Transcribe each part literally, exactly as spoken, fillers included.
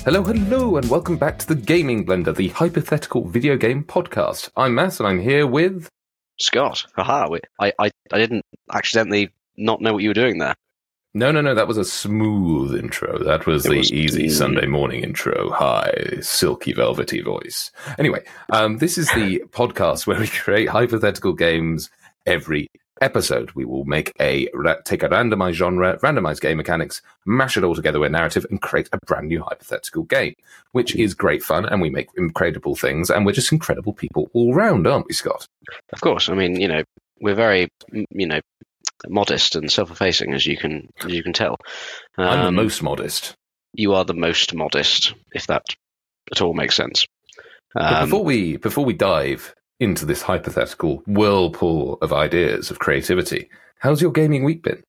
Hello, hello, and welcome back to the Gaming Blender, the hypothetical video game podcast. I'm Matt, and I'm here with... Scott. Haha, I, I, I didn't accidentally not know what you were doing there. No, no, no, that was a smooth intro. That was it the was, easy mm. Sunday morning intro. Hi, silky, velvety voice. Anyway, um, this is the podcast where we create hypothetical games every episode. We will make a take a randomized genre, randomized game mechanics, mash it all together with narrative, and create a brand new hypothetical game, which is great fun, and we make incredible things, and we're just incredible people all round, aren't we, Scott? Of course. I mean, you know, we're very, you know, modest and self-effacing, as you can as you can tell. Um, I'm the most modest. You are the most modest, if that at all makes sense. Um, but before we before we dive into this hypothetical whirlpool of ideas of creativity, how's your gaming week been?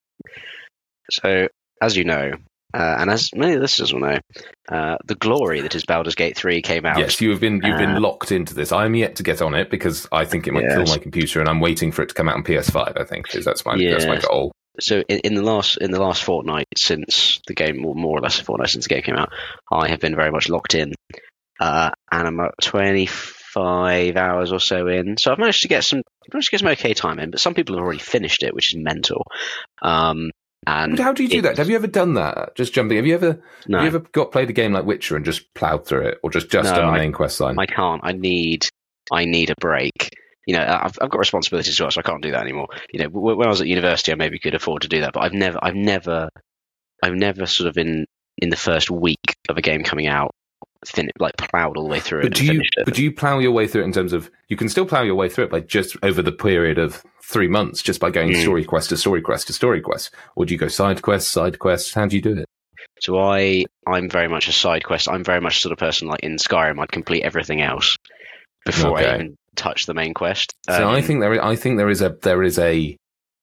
So, as you know, uh, and as many listeners will know, uh, the glory that is Baldur's Gate three came out. Yes, you have been you've been uh, locked into this. I'm yet to get on it because I think it might yes. kill my computer, and I'm waiting for it to come out on P S five. I think because that's my yes. that's my goal. So, in, in the last in the last fortnight since the game, or more or less a fortnight since the game came out, I have been very much locked in, uh, and I'm at twenty-five hours or so in. So I've managed to get some, managed to get some okay time in. But some people have already finished it, which is mental. Um, and but how do you do that? Have you ever done that? Just jumping. Have you ever no. have you ever got played a game like Witcher and just ploughed through it, or just just no, on the I, main quest line? I can't. I need I need a break. You know, I've I've got responsibilities as well, so I can't do that anymore. You know, when I was at university, I maybe could afford to do that, but I've never, I've never, I've never sort of in in the first week of a game coming out, fin- like plowed all the way through but it. Do and you? finished it. But do you plow your way through it in terms of you can still plow your way through it by just over the period of three months, just by going mm. story quest to story quest to story quest, or do you go side quest side quest? How do you do it? So I, I'm very much a side quest. I'm very much the sort of person like in Skyrim, I'd complete everything else before okay. I even touch the main quest. Um, so I think there, is, I think there is a there is a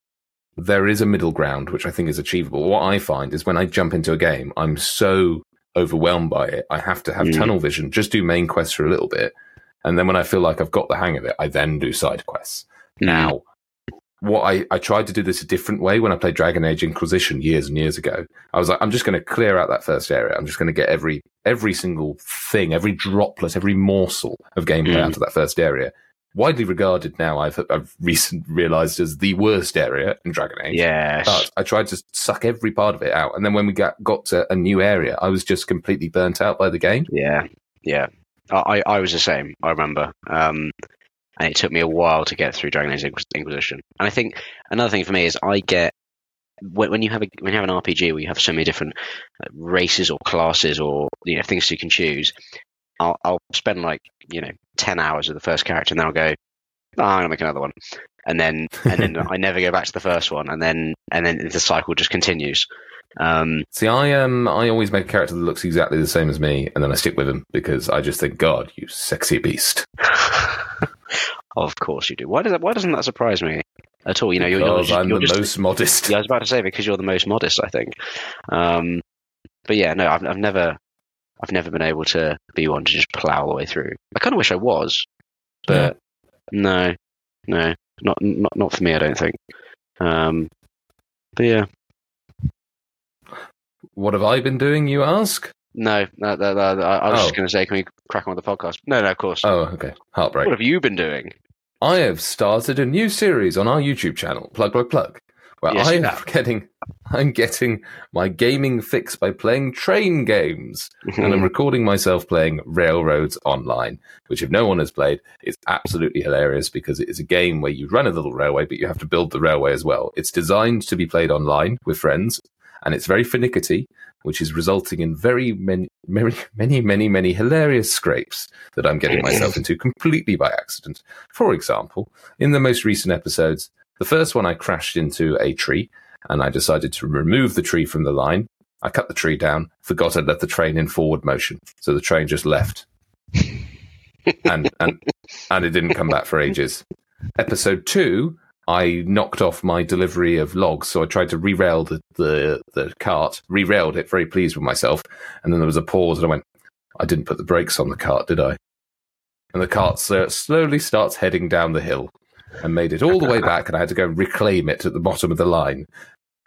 there is a middle ground which I think is achievable. What I find is when I jump into a game, I'm so overwhelmed by it. I have to have mm. tunnel vision, just do main quests for a little bit, and then when I feel like I've got the hang of it, I then do side quests. Mm. Now, what I, I tried to do this a different way when I played Dragon Age Inquisition years and years ago. I was like, I'm just going to clear out that first area. I'm just going to get every every single thing, every droplet, every morsel of gameplay mm. out of that first area. Widely regarded now, I've I've recently realised as the worst area in Dragon Age. Yes. But I tried to suck every part of it out, and then when we got got to a new area, I was just completely burnt out by the game. Yeah, yeah. I I was the same. I remember. Um, And it took me a while to get through Dragon Age Inquisition. And I think another thing for me is I get when, when you have a when you have an R P G where you have so many different races or classes or you know things you can choose. I'll I'll spend like you know ten hours with the first character, and then I'll go, oh, I'm gonna make another one, and then and then I never go back to the first one, and then and then the cycle just continues. Um, See, I um, I always make a character that looks exactly the same as me, and then I stick with him because I just think, God, you sexy beast. Of course you do. Why does that? Why doesn't that surprise me at all? You know, because you're, you're just, I'm you're the just, most modest. Yeah, I was about to say because you're the most modest. I think. Um, but yeah, no, I've I've never, I've never been able to be one to just plow all the way through. I kind of wish I was, but yeah. no, no, not not not for me. I don't think. Um, but yeah. What have I been doing, you ask? No, no, no, no, no I was oh. just going to say, can we crack on with the podcast? No, no, of course. Oh, okay. Heartbreak. What have you been doing? I have started a new series on our YouTube channel, Plug, Plug, Plug, where yes, I'm getting, I'm getting my gaming fix by playing train games, and I'm recording myself playing Railroads Online, which if no one has played, is absolutely hilarious because it is a game where you run a little railway, but you have to build the railway as well. It's designed to be played online with friends, and it's very finicky, which is resulting in very many, many, many, many, many hilarious scrapes that I'm getting myself into completely by accident. For example, in the most recent episodes, the first one I crashed into a tree, and I decided to remove the tree from the line. I cut the tree down, forgot I'd left the train in forward motion, so the train just left. and and and it didn't come back for ages. Episode two, I knocked off my delivery of logs, so I tried to re-rail the, the, the cart, re-railed it, very pleased with myself, and then there was a pause, and I went, I didn't put the brakes on the cart, did I? And the cart slowly starts heading down the hill, and made it all the way back, and I had to go reclaim it at the bottom of the line.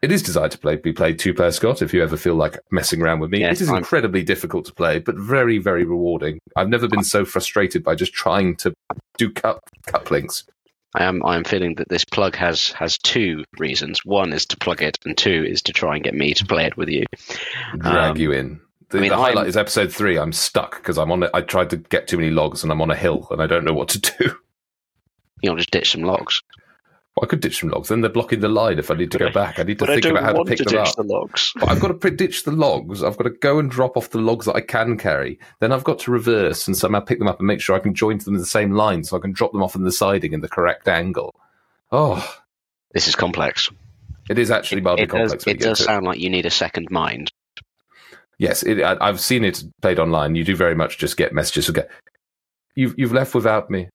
It is designed to play, be played two-player, Scott, if you ever feel like messing around with me. Yes, it is I'm- incredibly difficult to play, but very, very rewarding. I've never been so frustrated by just trying to do cup couplings. I am I am feeling that this plug has has two reasons. One is to plug it, and two is to try and get me to play it with you. Drag Um, you in. The, I mean, the highlight I'm- is episode three. I'm stuck because I'm on it. I tried to get too many logs and I'm on a hill and I don't know what to do. You know, just ditch some logs. Well, I could ditch some logs. Then they're blocking the line if I need to go back. I need to But I think don't about how to want pick to them ditch up. the logs. But I've got to pre- ditch the logs. I've got to go and drop off the logs that I can carry. Then I've got to reverse and somehow pick them up and make sure I can join them in the same line so I can drop them off in the siding in the correct angle. Oh, This is complex. it is actually mildly It does, complex. when it you get does to sound like you need a second mind. Yes, it, I, I've seen it played online. You do very much just get messages. Okay, you've you've left without me.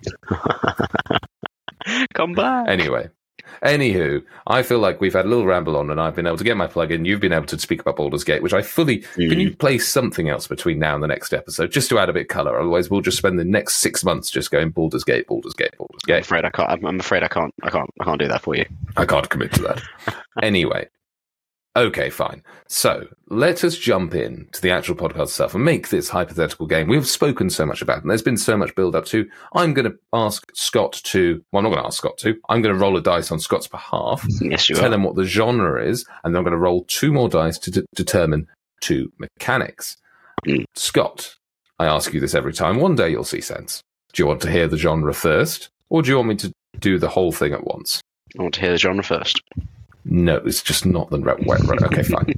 Come back. Anyway, anywho, I feel like we've had a little ramble on, and I've been able to get my plug in. You've been able to speak about Baldur's Gate, which I fully. Mm. Can you play something else between now and the next episode, just to add a bit of color? Otherwise, we'll just spend the next six months just going Baldur's Gate, Baldur's Gate, Baldur's I'm Gate. afraid I can't. I'm, I'm afraid I can't. I can't. I can't do that for you. I can't commit to that. Anyway. Okay, fine. So let us jump in to the actual podcast itself and make this hypothetical game. We've spoken so much about it, and there's been so much build up to. I'm going to ask Scott to, well, I'm not going to ask Scott to, I'm going to roll a dice on Scott's behalf, Yes, you tell are. him what the genre is, and then I'm going to roll two more dice to de- determine two mechanics. Mm. Scott, I ask you this every time. One day you'll see sense. Do you want to hear the genre first, or do you want me to do the whole thing at once? I want to hear the genre first. No, it's just not the right way. Right. Okay, fine.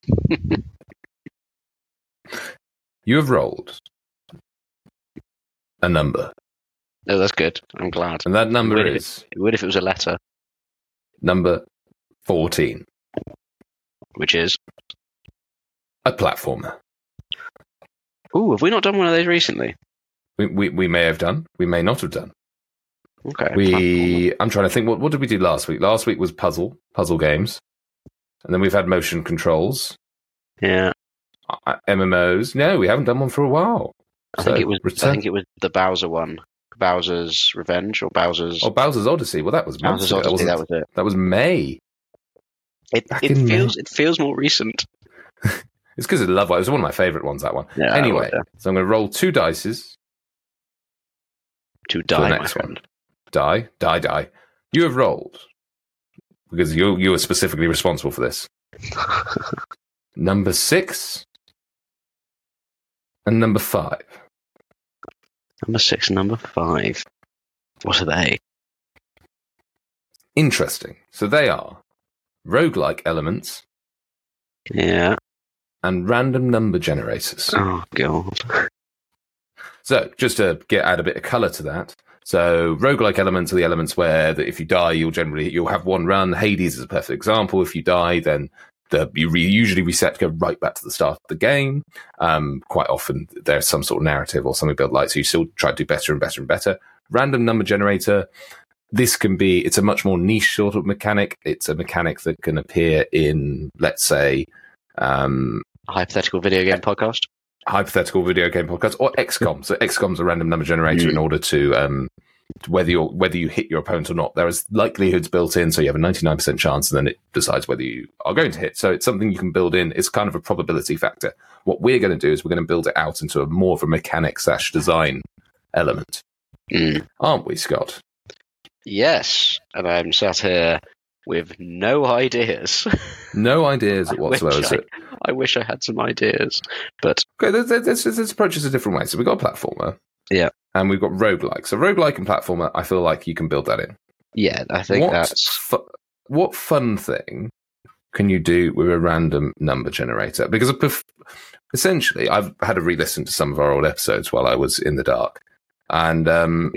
You have rolled a number, Oh, that's good. I'm glad. and that number Really? is It would if it was a letter, number fourteen, which is. a platformer. Ooh, have we not done one of those recently? We, we, we may have done, we may not have done. Okay. We, I'm trying to think, what, what did we do last week? Last week was puzzle, puzzle games. And then we've had motion controls, Yeah, uh, M M Os. No, we haven't done one for a while. I So, think it was. Return- I think it was the Bowser one. Bowser's Revenge or Bowser's. Oh, Bowser's Odyssey. Well, that was months Bowser's ago. That, Odyssey. wasn't- That was it. that was May. It, Back it in feels. May. It feels more recent. It's because of Love. It was one of my favourite ones, that one. Yeah, I Anyway, love so I'm going to roll two dices. To the die, my next one. friend. Die, die, die. You have rolled, because you you are specifically responsible for this. Number six and number five. Number six and number five. What are they? Interesting. So they are roguelike elements Yeah. and random number generators. Oh god. So just to get add a bit of colour to that. So roguelike elements are the elements where that if you die, you'll generally you'll have one run. Hades is a perfect example. If you die, then the you re, usually reset to go right back to the start of the game. Um, quite often there's some sort of narrative or something built like so you still try to do better and better and better. Random number generator. This can be it's a much more niche sort of mechanic. It's a mechanic that can appear in, let's say, um, A hypothetical video game podcast. hypothetical video game podcast or X COM. So X COM's a random number generator Mm. in order to um, whether you whether you hit your opponent or not. There is likelihoods built in, so you have a ninety-nine percent chance, and then it decides whether you are going to hit. So it's something you can build in. It's kind of a probability factor. What we're going to do is we're going to build it out into a more of a mechanic slash design element, Mm. aren't we, Scott? Yes, and I'm sat here with no ideas. No ideas I whatsoever. wish So, I wish I had some ideas, but okay, let's, let's, let's approach this a different way. So we've got a platformer. Yeah. And we've got roguelike. So roguelike and platformer, I feel like you can build that in. yeah, I think what that's fu- what fun thing can you do with a random number generator? Because bef- essentially, I've had a re-listen to some of our old episodes while I was in the dark, and um,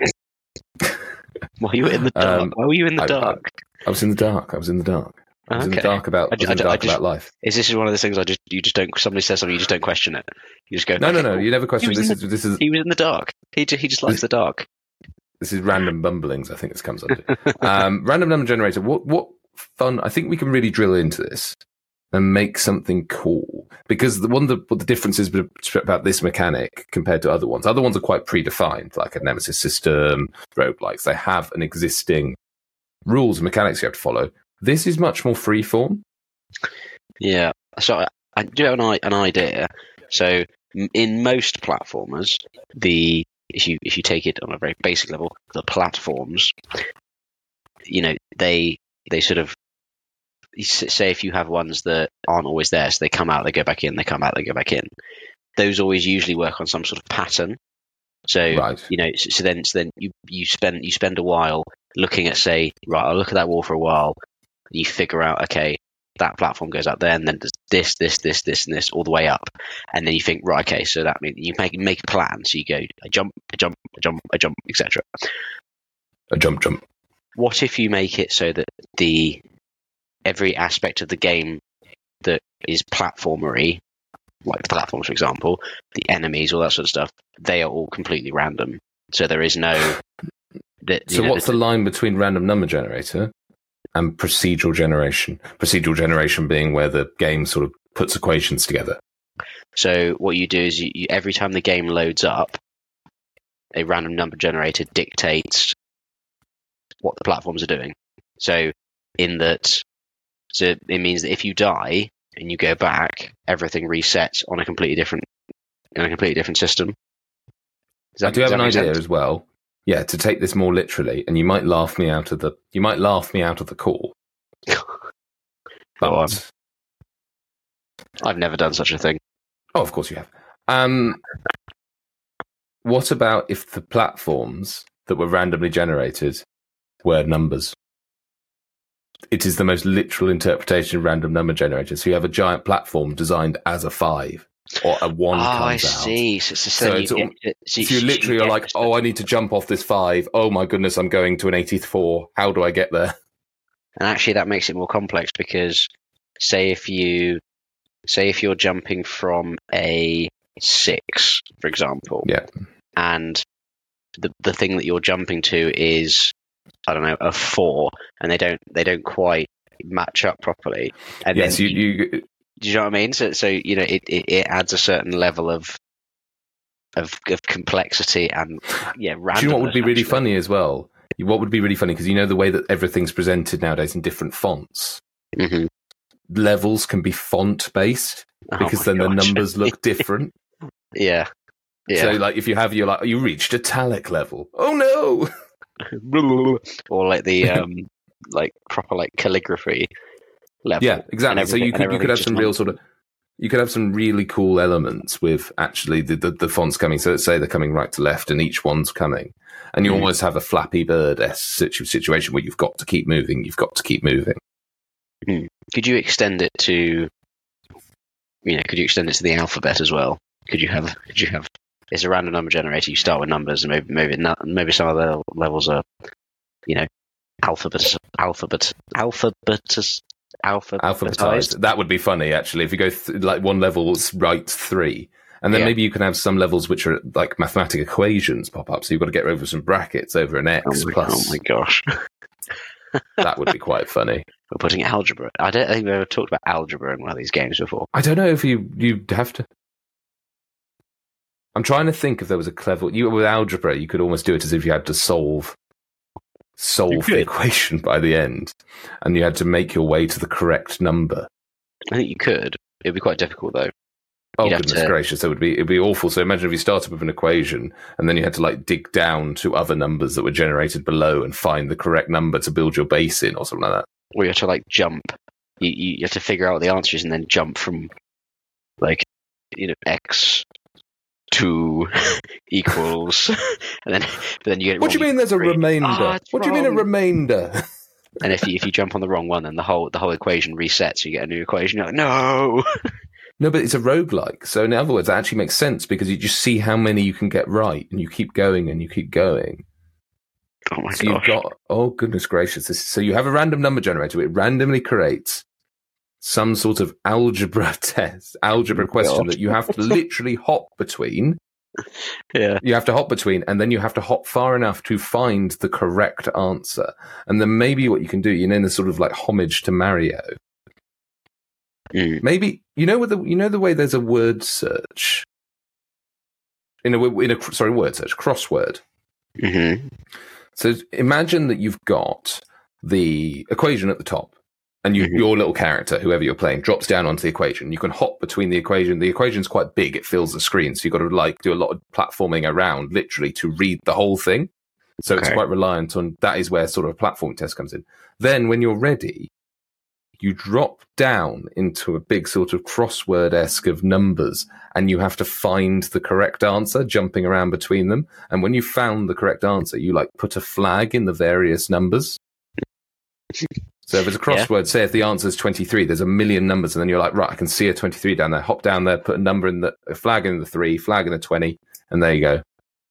why you were in the dark. Um, Why were you in the I- dark? I was in the dark. I was in the dark. I was in the Okay. dark about. I was I in the ju- I dark just- about life. Is this one of those things I just you just don't somebody says something you just don't question it? You just go No, no, "Okay, no. cool." You never question. was This in is this is He was in the dark. He ju- he just likes the dark. this is random bumblings. I think this comes under um, random number generator. What what fun? I think we can really drill into this and make something cool. Because the one of the, what the difference is about this mechanic compared to other ones, other ones are quite predefined, like a Nemesis system, roguelikes. They have an existing rules and mechanics you have to follow. This is much more freeform. Yeah. So I, I do have an, an idea. So in most platformers, the if you if you take it on a very basic level, the platforms, you know, they they sort of say if you have ones that aren't always there, so they come out, they go back in, they come out, they go back in. Those always usually work on some sort of pattern. So right. you know, so, so then so then you you spend you spend a while looking at, say, right, I'll look at that wall for a while. And you figure out, okay, that platform goes up there, and then there's this, this, this, this, and this all the way up, and then you think, right, okay, so that means you make make a plan. So you go, I jump, I jump, I jump, I jump, et cetera. A jump, jump. What if you make it so that the every aspect of the game that is platformery, like the platforms, for example, the enemies, all that sort of stuff, they are all completely random. So there is no. The, so know, what's the, the line between random number generator and procedural generation? Procedural generation being where the game sort of puts equations together. So what you do is you, you, every time the game loads up, a random number generator dictates what the platforms are doing. So in that, so it means that if you die and you go back, everything resets on a completely different, on a completely different system. That, I do have an idea sense? as well. Yeah, to take this more literally, and you might laugh me out of the you might laugh me out of the call. But I've never done such a thing. Oh, of course you have. Um, what about if the platforms that were randomly generated were numbers? It is the most literal interpretation of random number generator. So you have a giant platform designed as a five, or a one oh, comes I out. see. So, so, so, you it's get, all, so, so you literally you are like, oh, I need to jump off this five. Oh my goodness, I'm going to an eighty-four. How do I get there? And actually, that makes it more complex because, say, if you say if you're jumping from a six, for example, yeah, and the the thing that you're jumping to is, I don't know, a four, and they don't they don't quite match up properly. And yes, then you, you. Do you know what I mean? So, so you know, it, it, it adds a certain level of of, of complexity and yeah, randomness. Do you know what would be really actually. funny as well? What would be really funny, because you know the way that everything's presented nowadays in different fonts. Mm-hmm. Levels can be font based because oh then gosh. the numbers look different. yeah, yeah. So, like, if you have your like, you reached italic level. Oh no! Or like the um, like proper like calligraphy level. Yeah, exactly. So you could you could have some real sort of you could have some really cool elements with actually the, the, the fonts coming. So let's say they're coming right to left, and each one's coming, and you mm. almost have a Flappy Bird-esque situ- situation where you've got to keep moving. You've got to keep moving. Mm. Could you extend it to, you know, could you extend it to the alphabet as well? Could you have? Could you have? It's a random number generator. You start with numbers, and maybe maybe not, maybe some of the levels are, you know, alphabet alphabet alphabet. Alphabetized. Alphabetized. That would be funny, actually. If you go th- like one level, right three, and then yeah. maybe you can have some levels which are like mathematical equations pop up. So you've got to get over some brackets over an x oh my, plus. Oh my gosh, that would be quite funny. We're putting algebra. I don't think we've ever talked about algebra in one of these games before. I don't know if you you'd have to. I'm trying to think if there was a clever. You with algebra, you could almost do it as if you had to solve. solve the equation by the end, and you had to make your way to the correct number. I think you could. It'd be quite difficult, though. Oh, You'd goodness to... gracious, that would be it'd be awful. So imagine if you started with an equation, and then you had to like dig down to other numbers that were generated below and find the correct number to build your base in, or something like that. Or you have to like jump. You you have to figure out what the answer is, and then jump from like you know x. Two equals, and then but then you get. What do you mean? There's a three. remainder. Oh, what do you mean a remainder? And if you if you jump on the wrong one, then the whole the whole equation resets. You get a new equation. You're like, no, no, but it's a roguelike. So in other words, that actually makes sense because you just see how many you can get right, and you keep going and you keep going. Oh my so gosh! You've got oh goodness gracious! This, so you have a random number generator. It randomly creates some sort of algebra test, algebra oh question God. that you have to literally hop between. Yeah. You have to hop between, and then you have to hop far enough to find the correct answer. And then maybe what you can do, you know, in the sort of like homage to Mario. Mm. Maybe you know with the you know the way there's a word search in a in a sorry word search crossword. Mm-hmm. So imagine that you've got the equation at the top. and you, Mhm. your little character, whoever you're playing, drops down onto the equation. You can hop between the equation. The equation's quite big; it fills the screen, so you've got to like do a lot of platforming around, literally, to read the whole thing. So it's Okay. quite reliant on that. Is where sort of a platform test comes in. Then, when you're ready, you drop down into a big sort of crossword-esque of numbers, and you have to find the correct answer, jumping around between them. And when you found the correct answer, you like put a flag in the various numbers. So if it's a crossword, say if the answer is twenty-three, there's a million numbers, and then you're like, right, I can see a twenty-three down there. Hop down there, put a number in the a flag in the three, flag in the twenty, and there you go.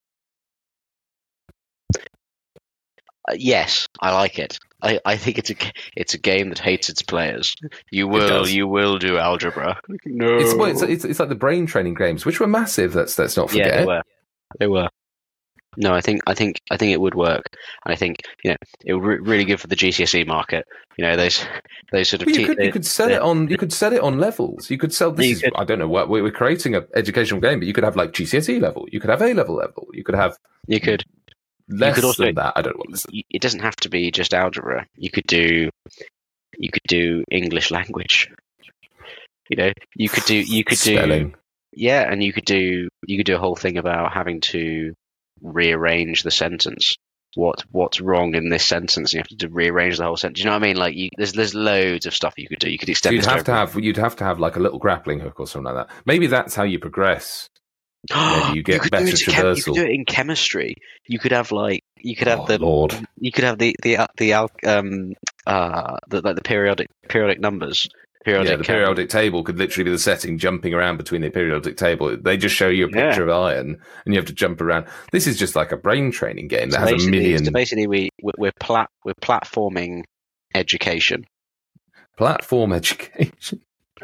Uh, yes, I like it. I, I think it's a it's a game that hates its players. You will does. you will do algebra. No, It's, well, it's it's it's like the brain training games, which were massive. Let's let's not forget. yeah, they were. They were. No, I think I think I think it would work. And I think you know it would re- really good for the G C S E market. You know those those sort of. Well, you te- could you they- could sell they- it on you could sell it on levels. You could sell this. You Is, could. I don't know what we're creating an educational game, but you could have like G C S E level. You could have A level level. You could have You could. less could also- than that. I don't know what this is. y- It doesn't have to be just algebra. You could do. You could do English language. You know, you could do. You could do. Spelling. Yeah, and you could do. You could do a whole thing about having to rearrange the sentence. What what's wrong in this sentence? You have to do- rearrange the whole sentence. You know what I mean? Like, you, there's there's loads of stuff you could do. You could So extend. you'd this have to over- have you'd have to have like a little grappling hook or something like that. Maybe that's how you progress. Maybe you get could better do it in chem- you traversal. could do it in chemistry. You could have like you could have Oh, the Lord. you could have the the uh, the al- um uh the like the periodic periodic numbers. Periodic Yeah, the chem- periodic table could literally be the setting jumping around between the periodic table. They just show you a Yeah. picture of iron and you have to jump around. This is just like a brain training game that So has a basically- million So basically, we we're we're, plat- we're platforming education. platform education.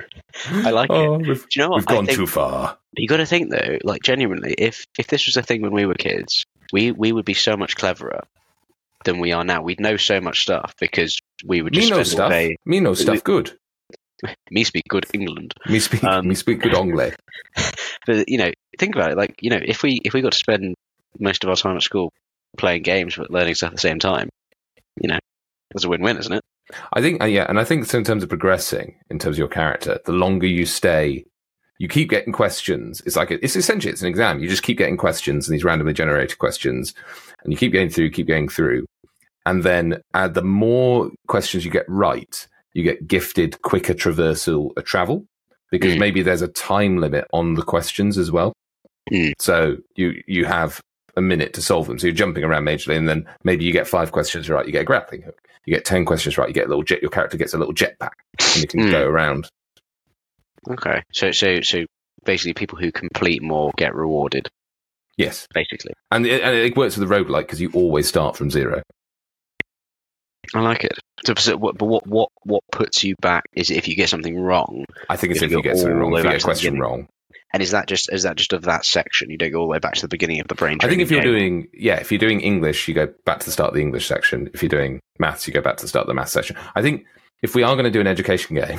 I like oh, it. We've, Do you know what? we've I gone think- too far. You got to think though, like genuinely, if if this was a thing when we were kids, we we would be so much cleverer than we are now. We'd know so much stuff because we would just Me know spend all stuff. day. Me know stuff good. Me speak good England. Me speak Um, me speak good Anglais. But you know, think about it. Like, you know, if we if we got to spend most of our time at school playing games but learning stuff at the same time, you know, that's a win-win, isn't it? I think, uh, yeah, and I think so in terms of progressing, in terms of your character, the longer you stay, you keep getting questions. It's like, it's essentially, it's an exam. You just keep getting questions and these randomly generated questions, and you keep going through, keep going through. And then uh, the more questions you get right, you get gifted quicker traversal uh, travel, because Mm. maybe there's a time limit on the questions as well. Mm. So you, you have a minute to solve them. So you're jumping around majorly, and then maybe you get five questions right, you get a grappling hook. You get ten questions right, you get a little jet. Your character gets a little jetpack, and you can Mm. go around. Okay. So so so basically, people who complete more get rewarded. Yes, Basically, and it, and it works with the roguelike because you always start from zero. I like it. So, so what, but what what what puts you back is if you get something wrong, I think it's You if you go get something all wrong, the if way you back get a to the question beginning. wrong. and is that just is that just of that section? You don't go all the way back to the beginning of the brain. I think if you're training game? doing, yeah, if you're doing English, you go back to the start of the English section. If you're doing maths, you go back to the start of the maths section. I think if we are going to do an education game,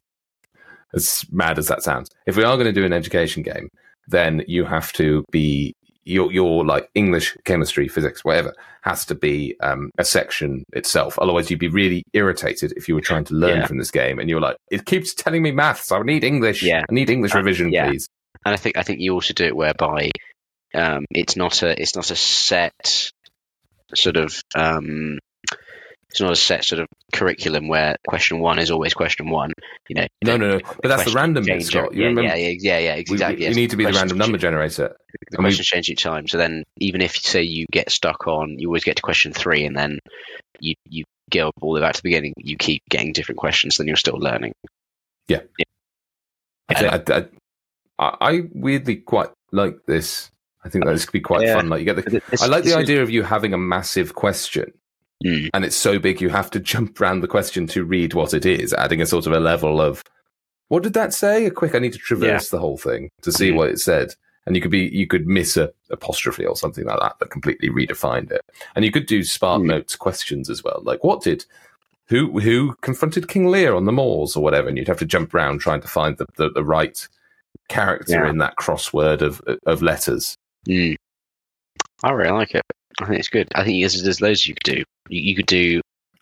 as mad as that sounds, if we are going to do an education game, then you have to be your your like English, chemistry, physics, whatever has to be um, a section itself. Otherwise, you'd be really irritated if you were trying to learn Yeah. from this game and you're like, it keeps telling me maths. I need English. Yeah. I need English Uh, revision, yeah. please. And I think I think you also do it whereby um, it's not a it's not a set sort of um, it's not a set sort of curriculum where question one is always question one. You know, No, no, no. But that's the questions random bit, change Scott. every- You yeah, remember? yeah, yeah, yeah, yeah, We- exactly. we- yes. You need to be the Questions random number ch- generator. The And we- questions change each time. So then, even if say you get stuck on, you always get to question three, and then you you go all the way back to the beginning. You keep getting different questions, then you're still learning. I, think- I, I, I weirdly quite like this. I think that this could be quite Yeah. fun. Like you get the, This- I like this the is- idea of you having a massive question, Mm. and it's so big you have to jump around the question to read what it is, adding a sort of a level of what did that say? A quick, I need to traverse the whole thing to see Mhm. what it said. And you could be, you could miss a apostrophe or something like that that completely redefined it. And you could do Spark Mm. Notes questions as well, like what did who who confronted King Lear on the moors or whatever, and you'd have to jump around trying to find the the, the right character Yeah. in that crossword of of letters. Mm. I really like it. I think it's good. I think there's, there's loads you could do. You, you could do.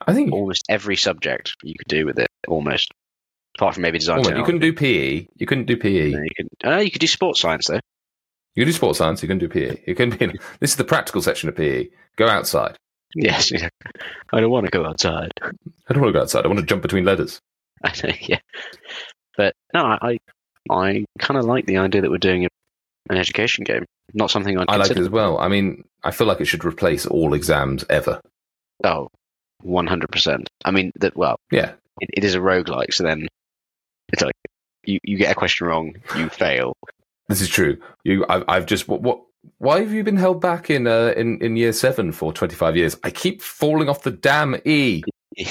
I think almost every subject you could do with it, almost. Apart from maybe design. Almost, you couldn't do P E. You couldn't do P E. No, you could. Uh, you could do sports science though. You can do sports science. You can do P E. You can be. This is the practical section of P E. Go outside. Yes, yeah. I don't want to go outside. I don't want to go outside. I want to jump between ladders. I know, yeah. But no, I I kind of like the idea that we're doing an education game. Not something I'd I like it consider. as well. I mean, I feel like it should replace all exams ever. Oh, one hundred percent. I mean, that. Well, Yeah. it, it is a roguelike, so then it's like you, you get a question wrong, you fail. This is true. You, I've, I've just what, what? Why have you been held back in uh, in in year seven for twenty five years? I keep falling off the damn E.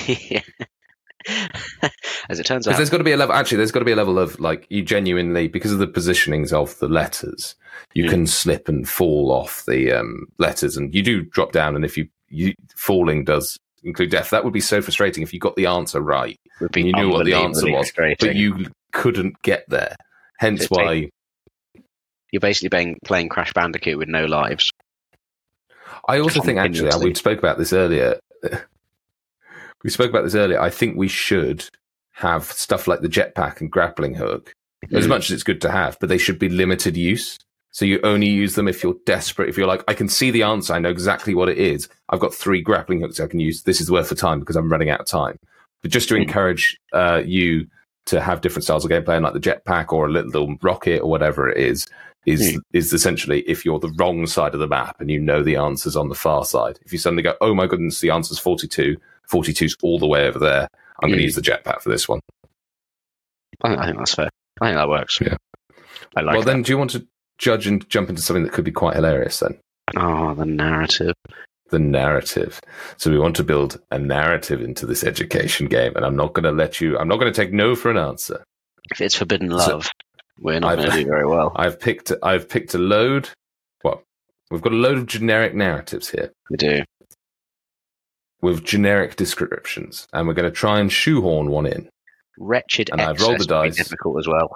As it turns Because out, there's got to be a level. Actually, there's got to be a level of like you genuinely, because of the positionings of the letters, you Mm. can slip and fall off the um, letters, and you do drop down. And if you, you falling does include death, that would be so frustrating if you got the answer right. would be and you knew what the answer unbelievably was, frustrating. but you couldn't get there. Hence It's why You're basically playing, playing Crash Bandicoot with no lives. I also think actually Continuously. we spoke about this earlier. We spoke about this earlier. I think we should have stuff like the jetpack and grappling hook, as Mm. much as it's good to have, but they should be limited use. So you only use them if you're desperate. If you're like, I can see the answer, I know exactly what it is. I've got three grappling hooks I can use. This is worth the time because I'm running out of time. But just to Mm. encourage uh, you to have different styles of gameplay, like the jetpack or a little rocket or whatever it is, is Mm. is essentially if you're the wrong side of the map and you know the answer's on the far side. If you suddenly go, oh my goodness, the answer's forty-two, forty-two's all the way over there, I'm going to Mm. use the jetpack for this one. I think, I think that's fair. I think that works. Yeah. I like Well, that. then, do you want to judge and jump into something that could be quite hilarious then? Oh, the narrative. The narrative. So we want to build a narrative into this education game, and I'm not going to let you, I'm not going to take no for an answer. If it's forbidden So, love, we're not I've- going to do very well. I've picked, I've picked a load, well, we've got a load of generic narratives here We do. with generic descriptions, and we're going to try and shoehorn one in. Wretched And I've rolled the excess would be dice. difficult as well.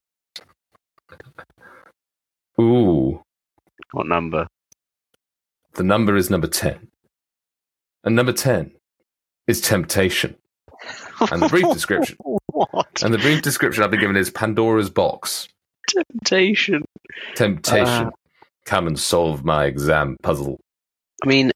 Ooh, What number? the number is number ten. And number ten is temptation. And the brief description. What? And the brief description I've been given is Pandora's box. Temptation. Temptation. Uh. Come and solve my exam puzzle. I mean,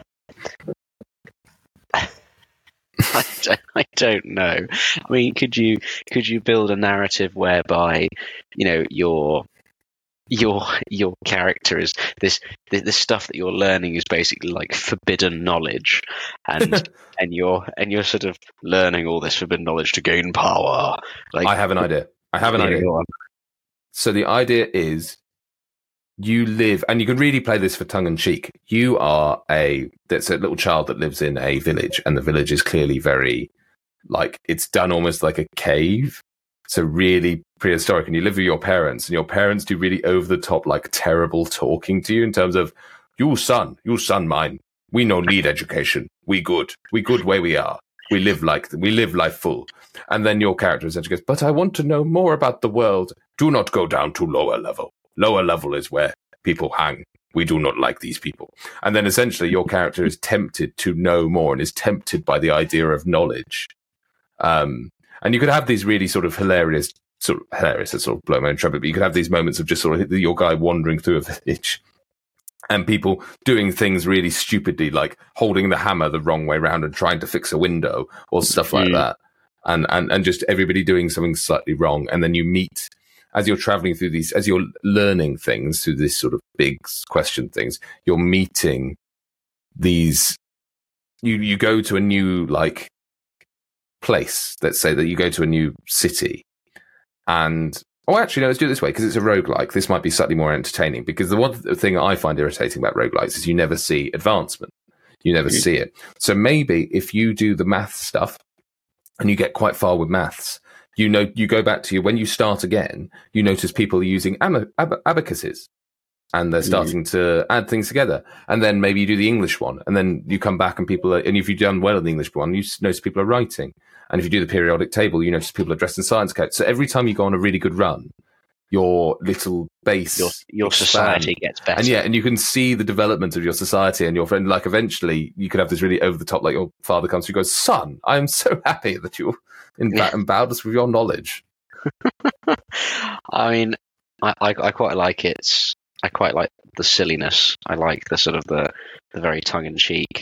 I don't, I don't know. I mean, could you could you build a narrative whereby, you know, your your your character is this the, the stuff that you're learning is basically like forbidden knowledge, and and you're and you're sort of learning all this forbidden knowledge to gain power. Like, I have an idea. I have an yeah, idea. go on. So the idea is you live, and you can really play this for tongue in cheek. You are a, that's a little child that lives in a village, and the village is clearly very, like, it's done almost like a cave. So really prehistoric, and you live with your parents, and your parents do really over the top, like terrible talking to you in terms of, you son, you son mine, we no need education. We good. We good where we are. We live like, we live life full. And then your character essentially goes, but I want to know more about the world. Do not go down to lower level. Lower level is where people hang. We do not like these people. And then essentially your character is tempted to know more and is tempted by the idea of knowledge. Um, and you could have these really sort of hilarious, sort of hilarious, that sort of blow my own trumpet, but you could have these moments of just sort of your guy wandering through a village and people doing things really stupidly, like holding the hammer the wrong way around and trying to fix a window or stuff like Mm. that. And, and, and just everybody doing something slightly wrong. And then you meet, as you're traveling through these, as you're learning things through this sort of big question things, you're meeting these, you, you go to a new, like, place. Let's say that you go to a new city and, oh, actually, no, let's do it this way because it's a roguelike. This might be slightly more entertaining because the one thing I find irritating about roguelikes is you never see advancement. You never Mm. see it. So maybe if you do the math stuff and you get quite far with maths, you know, you go back to you when you start again, you notice people are using ab- ab- abacuses and they're starting mm. to add things together. And then maybe you do the English one and then you come back and people are, and if you've done well in the English one, you notice people are writing. And if you do the periodic table, you notice people are dressed in science coats. So every time you go on a really good run, your little base, your your expand. society gets better. And yeah, and you can see the development of your society and your friend. Like eventually, you could have this really over the top. Like your father comes to you, and goes, "Son, I am so happy that you Yeah. endowed us with your knowledge." I mean, I, I I quite like it. I quite like the silliness. I like the sort of the the very tongue in cheek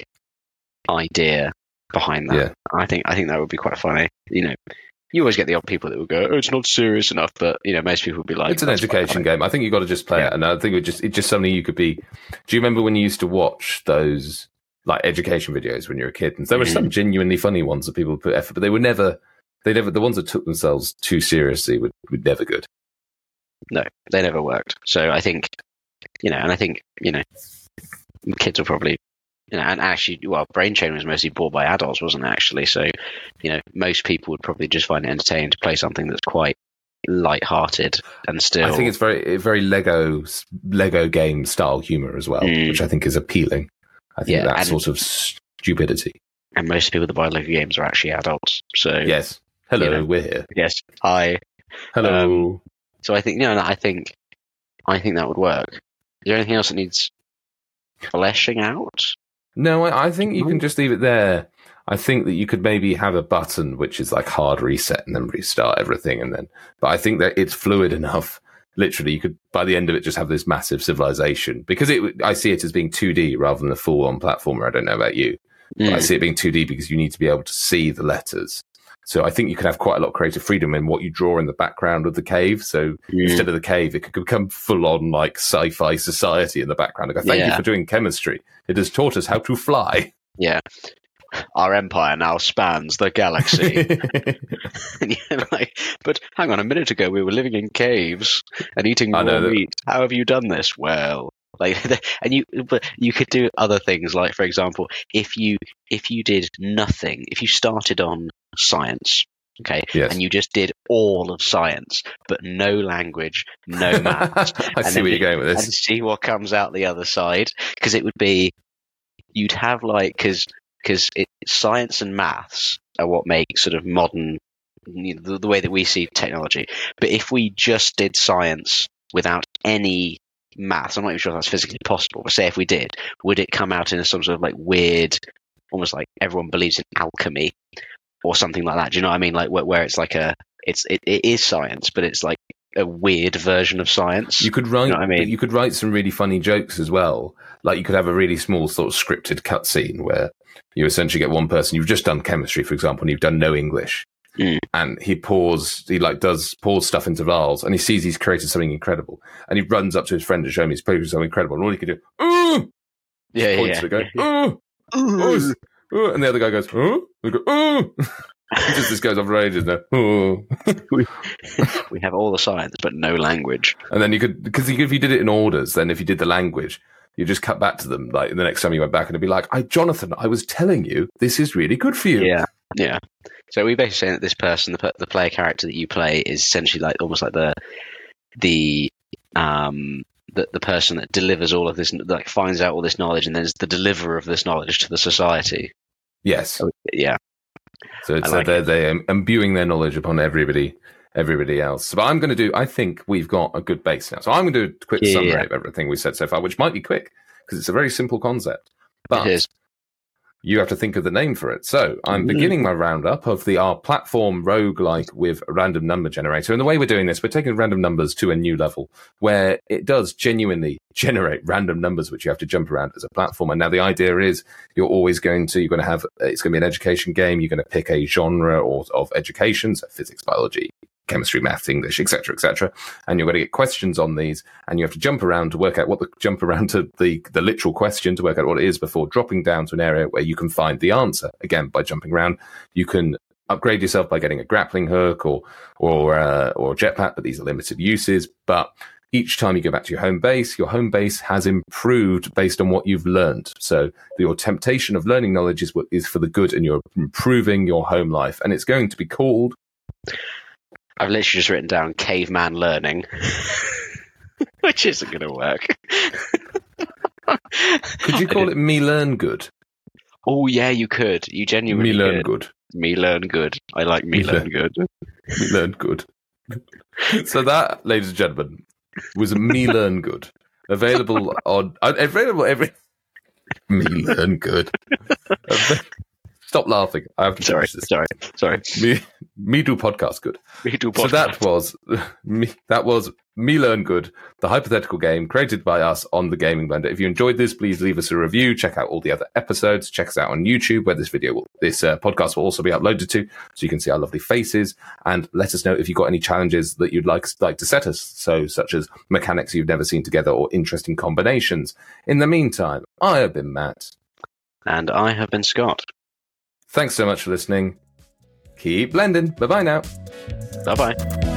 idea behind that. Yeah. I think I think that would be quite funny. You know, you always get the odd people that will go, "Oh, it's not serious enough," but you know, most people would be like, It's an "That's quite education funny." game. I think you've got to just play Yeah. it, and I think it just it's just something you could be. Do you remember when you used to watch those like education videos when you were a kid? And there were Mhm. some genuinely funny ones that people put effort, but they were never. They never. The ones that took themselves too seriously were, were never good. No, they never worked. So I think, you know, and I think, you know, kids will probably, you know, and actually, well, Brain Chain was mostly bought by adults, wasn't it, actually? So, you know, most people would probably just find it entertaining to play something that's quite light-hearted and still. I think it's very, very Lego Lego game style humor as well, Mm. which I think is appealing. I think Yeah, that and- sort of stupidity. And most people that buy Lego games are actually adults. So, Yes. Hello, You know. we're here. yes, hi. Hello. So I think, you know, I think, I think that would work. Is there anything else that needs fleshing out? No, I, I think you No. can just leave it there. I think that you could maybe have a button which is like hard reset and then restart everything, and then. But I think that it's fluid enough. Literally, you could by the end of it just have this massive civilization because it. I see it as being two D rather than a full-on platformer. I don't know about you, but I Mm. see it being two D because you need to be able to see the letters. So I think you could have quite a lot of creative freedom in what you draw in the background of the cave. So Mm. instead of the cave, it could become full-on like sci-fi society in the background. I go, thank you Yeah. for doing chemistry. It has taught us how to fly. Yeah. Our empire now spans the galaxy. And you're like, but hang on, a minute ago we were living in caves and eating I raw know that- meat. How have you done this? Well, like, and you, but you could do other things. Like, for example, if you if you did nothing, if you started on science, okay, Yes. and you just did all of science, but no language, no maths, I and see then where you- you're going with and this. see what comes out the other side, because it would be, you'd have like, because because science and maths are what make sort of modern, you know, the, the way that we see technology. But if we just did science without any maths, I'm not even sure if that's physically possible, but say if we did, would it come out in some sort of like weird, almost like everyone believes in alchemy or something like that? Do you know what I mean? Like where, where it's like a, it's it, it is science, but it's like a weird version of science. You could write. You know what I mean? You could write some really funny jokes as well. Like you could have a really small sort of scripted cutscene where you essentially get one person. You've just done chemistry, for example, and you've done no English, Mm. and he pours. He like does pours stuff into vials, and he sees he's created something incredible, and he runs up to his friend to show him he's created something incredible, and all he can do, ooh, yeah, yeah, points yeah. to it, going, ooh, ooh, ooh, and the other guy goes, ooh, and go, ooh. Just this goes on for ages now. Ooh. We have all the science, but no language. And then you could, because if you did it in orders, then if you did the language, you just cut back to them. Like the next time you went back, and it'd be like, "I, Jonathan, I was telling you, this is really good for you." Yeah, yeah. So we basically saying that this person, the the player character that you play, is essentially like almost like the the um the the person that delivers all of this, like finds out all this knowledge, and then is the deliverer of this knowledge to the society. Yes. Yeah, So it's I like they're, they're imbuing their knowledge upon everybody, everybody else. But I'm going to do. I think we've got a good base now. So I'm going to do a quick Yeah. summary of everything we said so far, which might be quick because it's a very simple concept. But it is. you have to think of the name for it. So I'm Mm. beginning my roundup of the our platform roguelike with a random number generator. And the way we're doing this, we're taking random numbers to a new level where it does genuinely generate random numbers, which you have to jump around as a platform. And now the idea is you're always going to, you're going to have, it's going to be an education game. You're going to pick a genre or of education, so physics, biology, chemistry, maths, English, et cetera, et cetera. And you're going to get questions on these, and you have to jump around to work out what the jump around to the, the literal question to work out what it is before dropping down to an area where you can find the answer. Again, by jumping around, you can upgrade yourself by getting a grappling hook or or uh, or jetpack, but these are limited uses. But each time you go back to your home base, your home base has improved based on what you've learned. So your temptation of learning knowledge is what is for the good, and you're improving your home life. And it's going to be called. I've literally just written down caveman learning, which isn't going to work. Could you call it Me Learn Good? Oh yeah, you could. You genuinely Me Learn could. Good. Me learn good. I like me, Me learn learn- good. Me Learn Good. So that, ladies and gentlemen, was Me Learn Good. Available on... Uh, available every... Me Learn Good. Stop laughing. I have to Sorry, this. sorry, sorry. Me, me do podcast good. Me do podcast. So that was me. That was Me Learn Good, the hypothetical game created by us on the Gaming Blender. If you enjoyed this, please leave us a review. Check out all the other episodes. Check us out on YouTube, where this video, will, this uh, podcast will also be uploaded to, so you can see our lovely faces. And let us know if you've got any challenges that you'd like like to set us. So, such as mechanics you've never seen together or interesting combinations. In the meantime, I have been Matt, and I have been Scott. Thanks so much for listening. Keep blending. Bye-bye now. Bye-bye.